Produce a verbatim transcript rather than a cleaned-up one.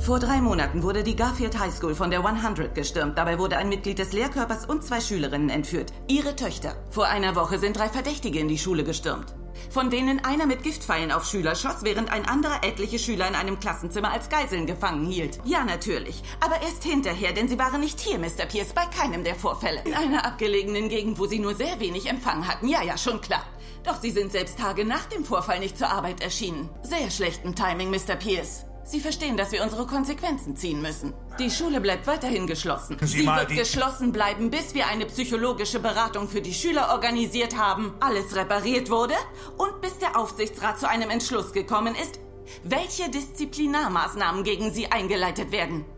Vor drei Monaten wurde die Garfield High School von der hundert gestürmt. Dabei wurde ein Mitglied des Lehrkörpers und zwei Schülerinnen entführt. Ihre Töchter. Vor einer Woche sind drei Verdächtige in die Schule gestürmt, von denen einer mit Giftpfeilen auf Schüler schoss, während ein anderer etliche Schüler in einem Klassenzimmer als Geiseln gefangen hielt. Ja, natürlich. Aber erst hinterher, denn sie waren nicht hier, Mister Pierce, bei keinem der Vorfälle. In einer abgelegenen Gegend, wo sie nur sehr wenig Empfang hatten. Ja, ja, schon klar. Doch sie sind selbst Tage nach dem Vorfall nicht zur Arbeit erschienen. Sehr schlechtem Timing, Mister Pierce. Sie verstehen, dass wir unsere Konsequenzen ziehen müssen. Die Schule bleibt weiterhin geschlossen. Sie, Sie mal wird die- geschlossen bleiben, bis wir eine psychologische Beratung für die Schüler organisiert haben, alles repariert wurde und bis der Aufsichtsrat zu einem Entschluss gekommen ist, welche Disziplinarmaßnahmen gegen sie eingeleitet werden.